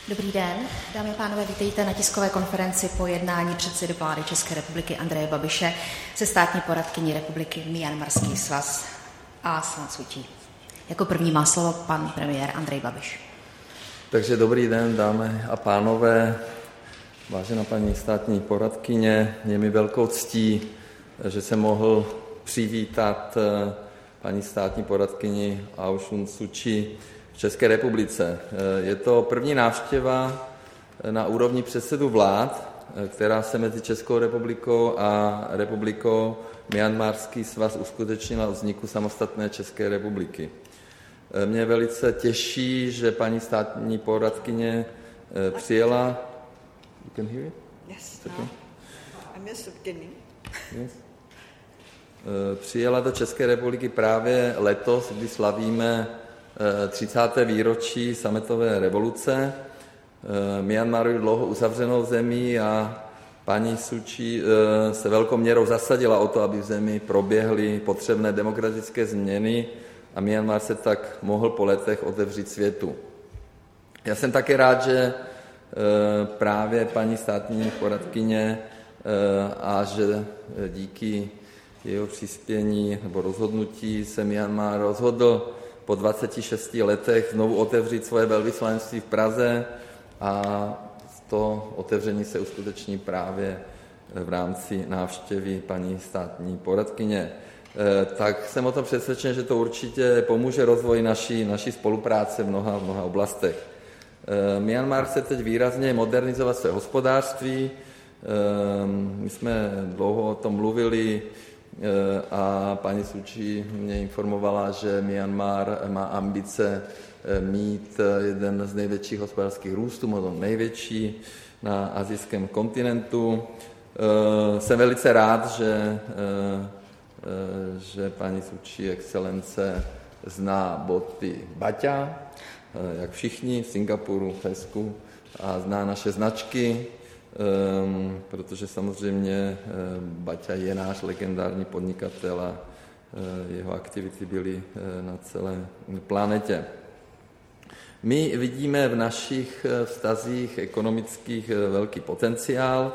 Dobrý den, dámy a pánové, vítejte na tiskové konferenci po jednání předsedy vlády České republiky Andreje Babiše se státní poradkyní republiky Myanmarský svaz Aung San Suu Kyi. Jako první má slovo pan premiér Andrej Babiš. Takže dobrý den, dámy a pánové, vážená paní státní poradkyně, je mi velkou ctí, že jsem mohl přivítat paní státní poradkyni Aung San Suu Kyi v České republice. Je to první návštěva na úrovni předsedů vlád, která se mezi Českou republikou a republikou Myanmarský svaz uskutečnila od vzniku samostatné České republiky. Mě velice těší, že paní státní poradkyně přijela... You can hear it? Yes, okay. I missed the beginning. Yes. Přijela do České republiky právě letos, kdy slavíme 30. výročí sametové revoluce. Myanmar je dlouho uzavřenou zemí a paní Suu Kyi se velkou měrou zasadila o to, aby v zemi proběhly potřebné demokratické změny a Myanmar se tak mohl po letech otevřít světu. Já jsem také rád, že právě paní státní poradkyně a že díky jeho přispění nebo rozhodnutí se Myanmar rozhodl po 26 letech znovu otevřít svoje velvyslanectví v Praze a to otevření se uskuteční právě v rámci návštěvy paní státní poradkyně. Tak jsem o tom přesvědčen, že to určitě pomůže rozvoji naší spolupráce v mnoha oblastech. Myanmar chce teď výrazně modernizovat své hospodářství. My jsme dlouho o tom mluvili a paní Suu Kyi mě informovala, že Myanmar má ambice mít jeden z největších hospodářských růstů, možná největší na asijském kontinentu. Jsem velice rád, že paní Suu Kyi excelence zná boty Baťa, jak všichni v Singapuru, v Hezku, a zná naše značky, protože samozřejmě Baťa je náš legendární podnikatel a jeho aktivity byly na celé planetě. My vidíme v našich vztazích ekonomických velký potenciál.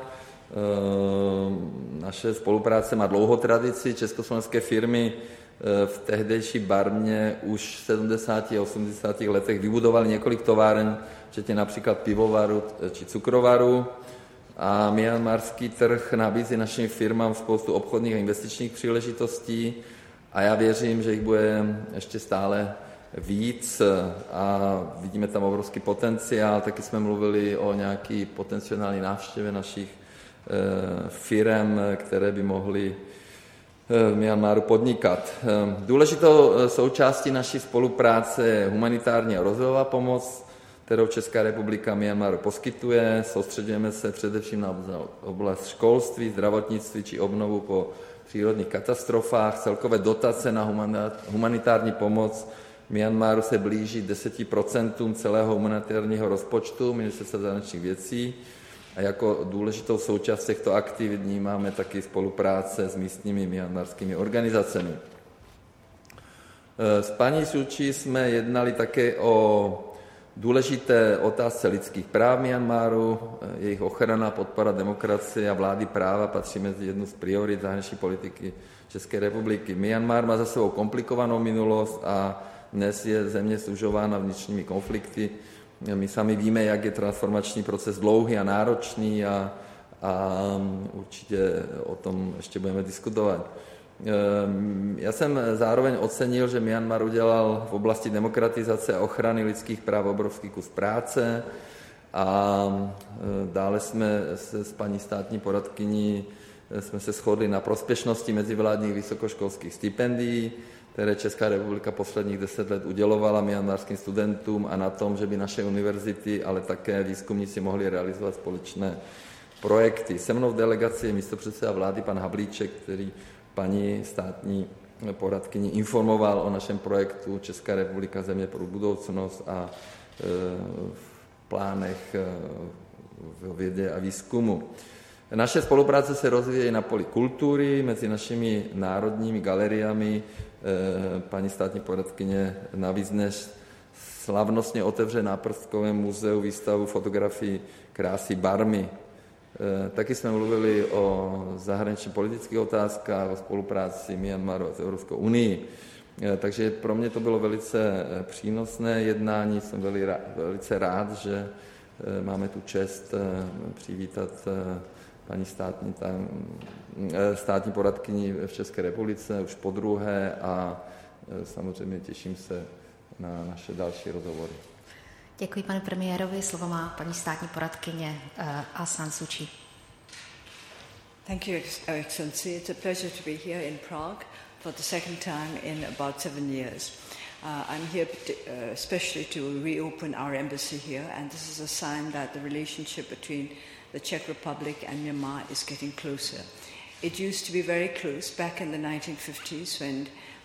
Naše spolupráce má dlouhou tradici. Československé firmy v tehdejší Barmě už v 70. a 80. letech vybudovaly několik továren, včetně například pivovaru či cukrovaru. A myanmarský trh nabízí našim firmám spoustu obchodních a investičních příležitostí a já věřím, že jich bude ještě stále víc a vidíme tam obrovský potenciál. Taky jsme mluvili o nějaký potenciální návštěvě našich firem, které by mohly v Myanmaru podnikat. Důležitou součástí naší spolupráce je humanitární a rozvojová pomoc, kterou Česká republika Myanmaru poskytuje. Soustředujeme se především na oblast školství, zdravotnictví či obnovu po přírodních katastrofách. Celkové dotace na humanitární pomoc Myanmaru se blíží 10% celého humanitárního rozpočtu Ministerstva zahraničních věcí a jako důležitou součást těchto aktivit vnímáme taky spolupráce s místními myanmarskými organizacemi. S paní Suu Kyi jsme jednali také o důležité otázce lidských práv Myanmaru, jejich ochrana, podpora demokracie a vlády práva patří mezi jednu z priorit zahraniční politiky České republiky. Myanmar má za sebou komplikovanou minulost a dnes je země sužována vnitřními konflikty. My sami víme, jak je transformační proces dlouhý a náročný a určitě o tom ještě budeme diskutovat. Já jsem zároveň ocenil, že Myanmar udělal v oblasti demokratizace a ochrany lidských práv obrovský kus práce a dále jsme se s paní státní poradkyní jsme se shodli na prospěšnosti mezivládních vysokoškolských stipendií, které Česká republika posledních 10 let udělovala myanmarským studentům a na tom, že by naše univerzity, ale také výzkumníci mohli realizovat společné projekty. Se mnou v delegaci je místopředseda vlády pan Havlíček, který paní státní poradkyni informoval o našem projektu Česká republika země pro budoucnost a v plánech v vědě a výzkumu. Naše spolupráce se rozvíjí na poli kultury mezi našimi národními galeriemi. Paní státní poradkyně navíc dnes slavnostně otevře na Náprskovém muzeu výstavu fotografií krásy Barmy. Taky jsme mluvili o zahraničně politických otázkách, o spolupráci Myanmaru s Evropskou unii. Takže pro mě to bylo velice přínosné jednání. Jsem velice rád, že máme tu čest přivítat paní státní poradkyni v České republice už podruhé a samozřejmě těším se na naše další rozhovory. Děkuji panu premiérovi. Slovo má paní státní poradkyně Aung San Suu Kyi. Thank you, Excellency. It's a pleasure to be here in Prague for the second time in about 7 years. I'm here especially to reopen our embassy here, and this is a sign that the relationship between the Czech Republic and Myanmar is getting closer. It used to be very close back in the 1950s when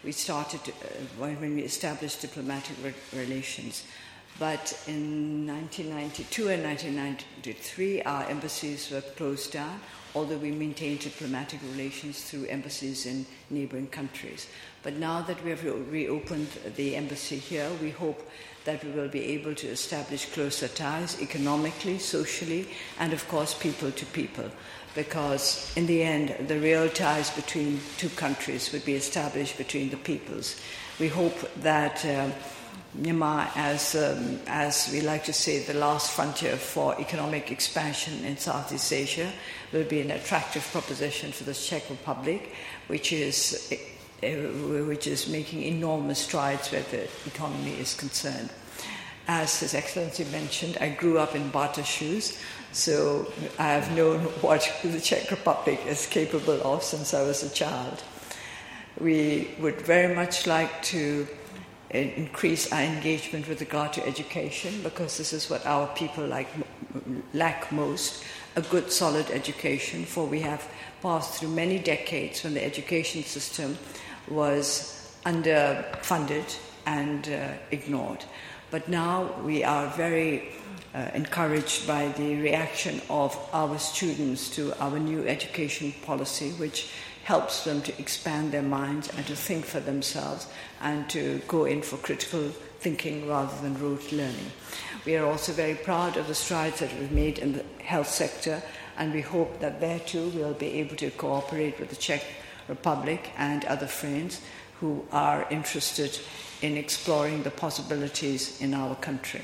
we established diplomatic relations. But in 1992 and 1993, our embassies were closed down, although we maintained diplomatic relations through embassies in neighboring countries. But now that we have reopened the embassy here, we hope that we will be able to establish closer ties economically, socially, and of course people to people. Because in the end, the real ties between two countries would be established between the peoples. We hope that Myanmar, as we like to say, the last frontier for economic expansion in Southeast Asia, will be an attractive proposition for the Czech Republic, which is making enormous strides where the economy is concerned. As His Excellency mentioned, I grew up in barter shoes, so I have known what the Czech Republic is capable of since I was a child. We would very much like to increase our engagement with regard to education, because this is what our people lack most, a good solid education, for we have passed through many decades when the education system was underfunded and ignored. But now we are very encouraged by the reaction of our students to our new education policy, which helps them to expand their minds and to think for themselves and to go in for critical thinking rather than rote learning. We are also very proud of the strides that we've made in the health sector, and we hope that there too we'll be able to cooperate with the Czech Republic and other friends who are interested in exploring the possibilities in our country.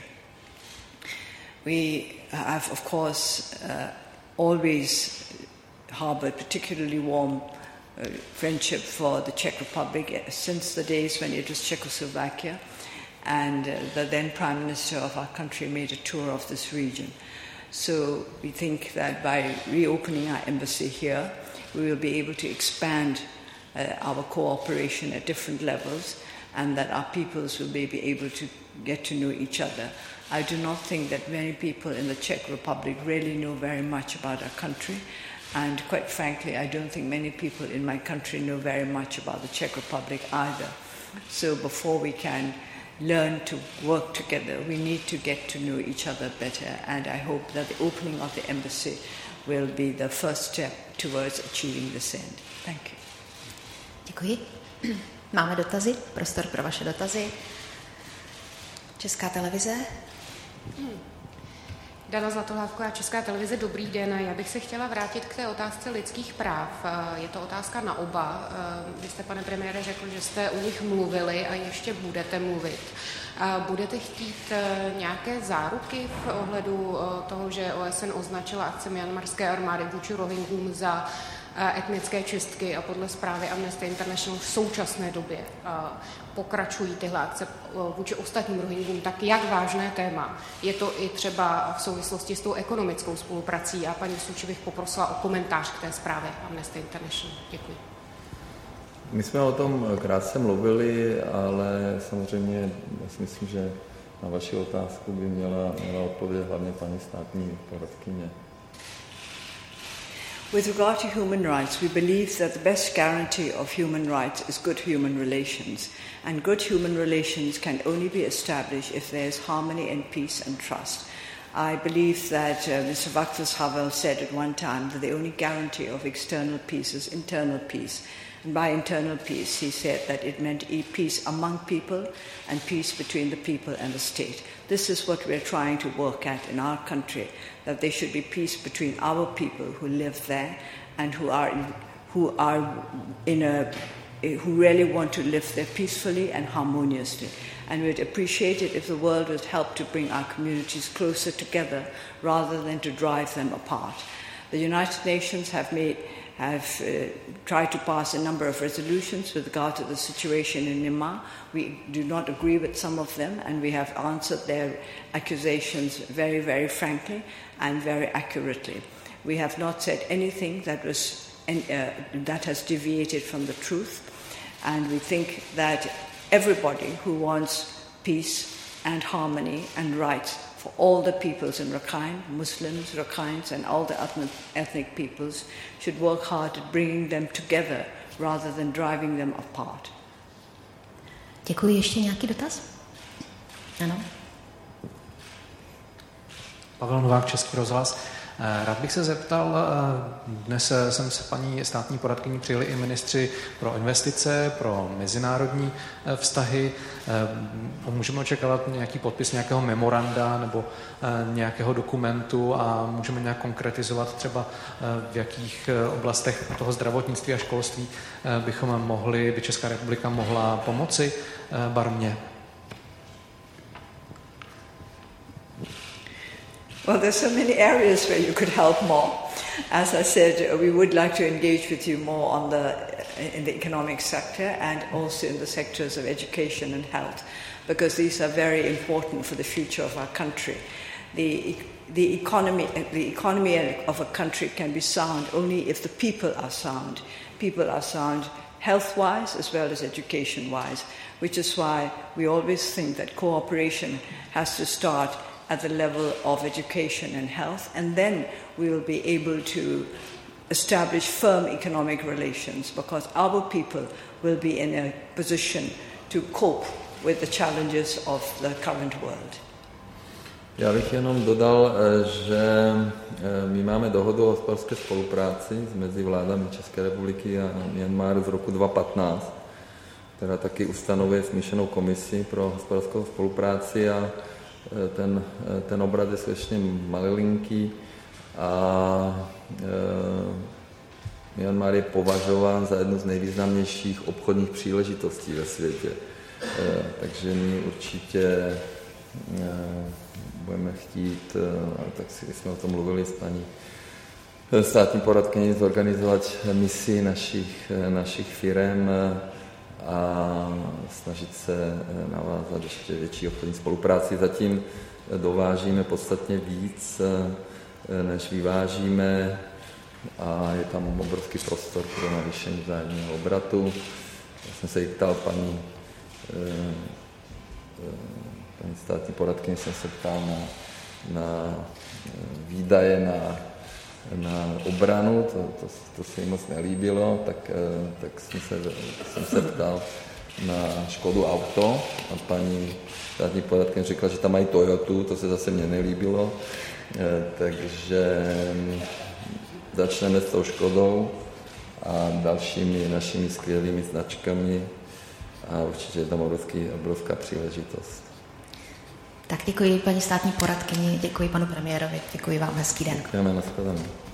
We have, of course, always harbored particularly warm friendship for the Czech Republic since the days when it was Czechoslovakia, and the then Prime Minister of our country made a tour of this region. So we think that by reopening our embassy here, we will be able to expand our cooperation at different levels, and that our peoples will be able to get to know each other. I do not think that many people in the Czech Republic really know very much about our country, and quite frankly, I don't think many people in my country know very much about the Czech Republic either. So before we can learn to work together, we need to get to know each other better, and I hope that the opening of the embassy will be the first step towards achieving this end. Thank you. Děkuji. Máme dotazy, prostor pro vaše dotazy. Česká televize. Dana Zlatohlávková, Česká televize, dobrý den. Já bych se chtěla vrátit k té otázce lidských práv. Je to otázka na oba. Vy jste, pane premiére, řekl, že jste o nich mluvili a ještě budete mluvit. Budete chtít nějaké záruky v ohledu toho, že OSN označila akce myanmarské armády vůči Rohingům za etnické čistky a podle zprávy Amnesty International v současné době pokračují tyhle akce vůči ostatním Rohingům, tak jak vážné téma? Je to i třeba v souvislosti s tou ekonomickou spoluprací, a paní Suu Kyi bych poprosila o komentář k té zprávě Amnesty International. Děkuji. My jsme o tom krátce mluvili, ale samozřejmě já si myslím, že na vaši otázku by měla odpovědět hlavně paní státní poradkyně. With regard to human rights, we believe that the best guarantee of human rights is good human relations. And good human relations can only be established if there is harmony and peace and trust. I believe that Mr. Václav Havel said at one time that the only guarantee of external peace is internal peace. And by internal peace, he said that it meant peace among people and peace between the people and the state. This is what we're trying to work at in our country, that there should be peace between our people who live there and who really want to live there peacefully and harmoniously. And we'd appreciate it if the world would help to bring our communities closer together rather than to drive them apart. The United Nations have tried to pass a number of resolutions with regard to the situation in Myanmar. We do not agree with some of them, and we have answered their accusations very, very frankly and very accurately. We have not said anything that has deviated from the truth, and we think that everybody who wants peace and harmony and rights for all the peoples in Rakhine, Muslims, Rakhines, and all the ethnic peoples, should work hard at bringing them together rather than driving them apart. Děkuji. Ještě nějaký dotaz? Ano. Pavel Novák, Český rozhlas. Rád bych se zeptal, dnes jsem se paní státní poradkyní přijeli i ministři pro investice, pro mezinárodní vztahy. Můžeme očekávat nějaký podpis nějakého memoranda nebo nějakého dokumentu a můžeme nějak konkretizovat třeba v jakých oblastech toho zdravotnictví a školství by Česká republika mohla pomoci Barmě? Well, there's so many areas where you could help more. As I said, we would like to engage with you more in the economic sector and also in the sectors of education and health, because these are very important for the future of our country. The economy of a country can be sound only if the people are sound. People are sound health-wise as well as education-wise, which is why we always think that cooperation has to start at the level of education and health, and then we will be able to establish firm economic relations, because our people will be in a position to cope with the challenges of the current world. Já bych jenom dodal, že my máme dohodu o hospodářské spolupráci mezi vládami České republiky a Myanmaru z roku 2015, která taky ustanovuje smíšenou komisi pro hospodářskou spolupráci, a ten obrat je skutečně malilinký a Myanmar je považován za jednu z nejvýznamnějších obchodních příležitostí ve světě. Takže my určitě budeme chtít, tak si jsme o tom mluvili s paní státní poradkyní, zorganizovat misi našich firem a snažit se navázat ještě větší obchodní spolupráci. Zatím dovážíme podstatně víc, než vyvážíme, a je tam obrovský prostor pro navýšení vzájemného obratu. Já jsem se jí ptal paní státní poradkyně, jsem se ptal na výdaje na obranu, to se jí moc nelíbilo, tak jsem se ptal na Škodu Auto a paní státní poradkyně řekla, že tam mají Toyotu, to se zase mně nelíbilo, takže začneme s tou Škodou a dalšími našimi skvělými značkami a určitě je tam obrovská příležitost. Tak děkuji paní státní poradkyni, děkuji panu premiérovi, děkuji vám, hezký den. Děkujeme, nashledanou.